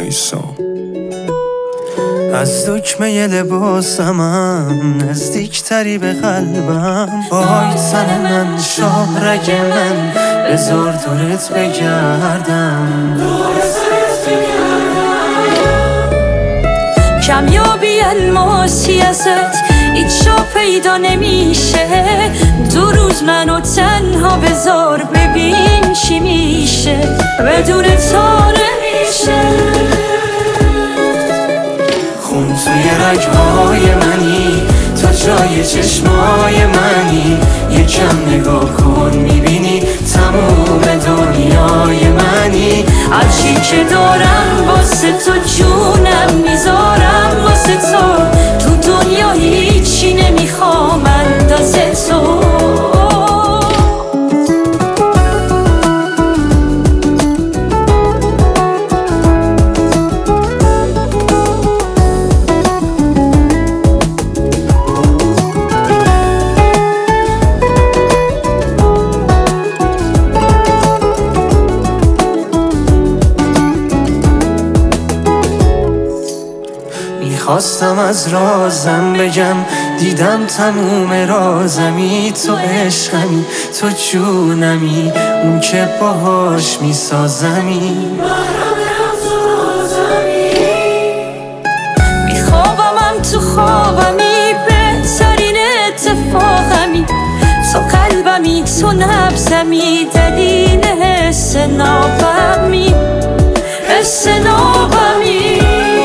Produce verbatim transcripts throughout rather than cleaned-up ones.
نیستم. از دکمه لباسمم نزدیکتری به قلبم، وای تن من شاهرگ من بذار دورت بگردم. کمیابی الماسی ازت هیچ جا پیدا نمیشه، دو روز منو تنها بذار ببین چی میشه، بدون تا نمیشه. خون توی رگهای منی، تو جای چشمای منی، یکم نگاه کن میبینی تموم دنیای منی. هرچی که دارم واسه تو جونم میذارم، واسه تو تو دنیا هیچی نمیخوام اندازه تو. خواستم از رازم بگم، دیدم تموم رازمی، تو عشقمی، تو جونمی، اون که باهاش میسازمی. میخوابمم تو خوابمی، بهترین اتفاقمی، تو قلبمی، تو نبزمی، دلیل حس نابمی، حس نابمی.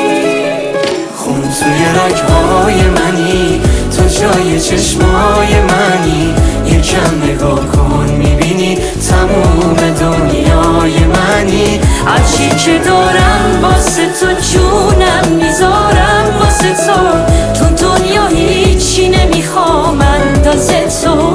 توی رگهای منی، تو جای چشمای منی، یکم نگاه کن میبینی تموم دنیای منی. هرچی که دارم واسه تو جونم میذارم، واسه تو تو دنیا هیچی نمیخوام اندازه تو.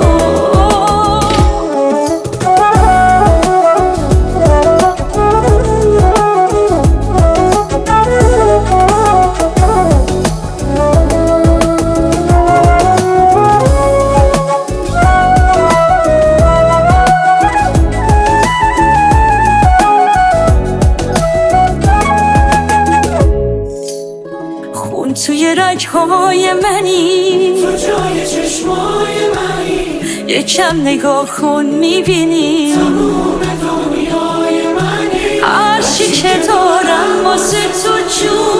توی رگهای منی، تو جای چشمای منی، یکم نگاه کن میبینی تموم دنیای منی. هرچی که دارم واسه تو جون